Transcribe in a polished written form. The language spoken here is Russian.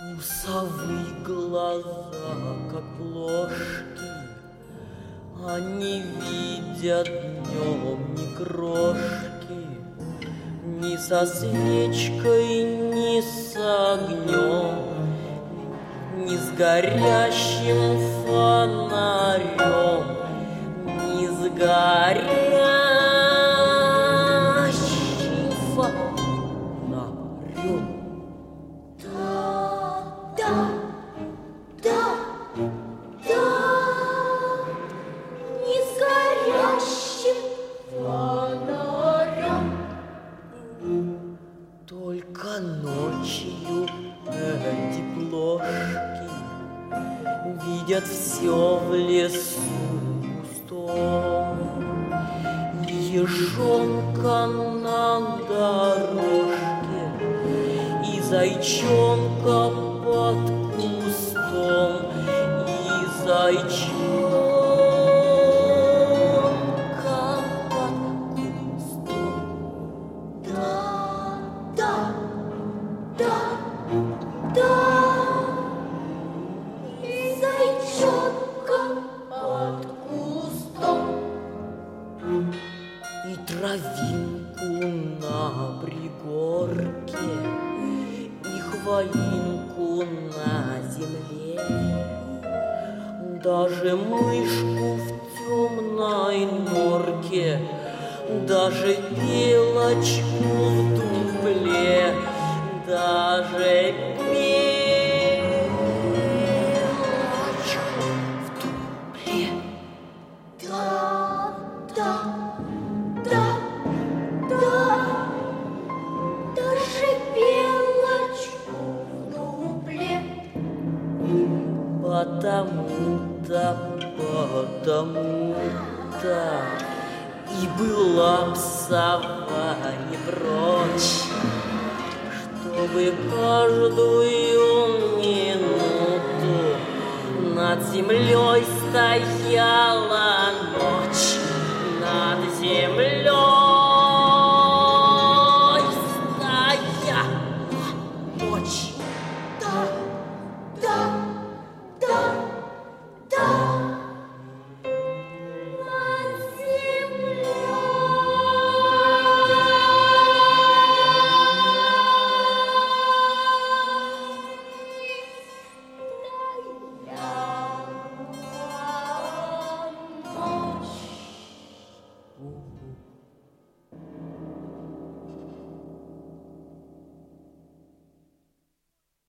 У совы глаза, как плошки, они видят днем ни крошки, ни со свечкой, ни с огнем, ни с горящим фонарем, ни с горящим фонарем. Только ночью эти плошки видят все в лесу густом. Ежонка на дорожке и зайчонка под кустом, и зайчонка под кустом. И зайчонка под кустом. И травинку на пригорке, и хвоинку на земле, даже мышку в темной норке, даже белочку в дупле, даже белочку в дупле. Даже белочку в дупле. Потому-то и была б сова не прочь, чтобы каждую минуту над землей стояла ночь, над землей.